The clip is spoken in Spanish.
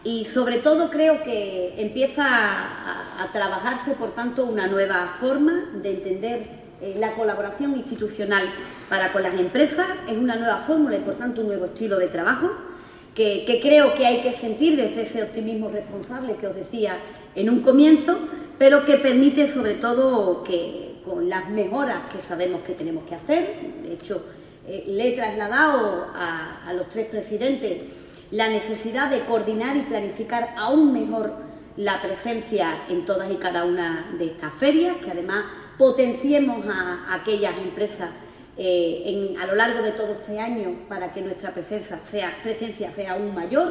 Y sobre todo creo que empieza a trabajarse, por tanto, una nueva forma de entender la colaboración institucional para con las empresas. Es una nueva fórmula y, por tanto, un nuevo estilo de trabajo que creo que hay que sentir desde ese optimismo responsable que os decía en un comienzo, pero que permite sobre todo que con las mejoras que sabemos que tenemos que hacer, de hecho le he trasladado a los tres presidentes la necesidad de coordinar y planificar aún mejor la presencia en todas y cada una de estas ferias, que además potenciemos a aquellas empresas a lo largo de todo este año para que nuestra presencia sea aún mayor.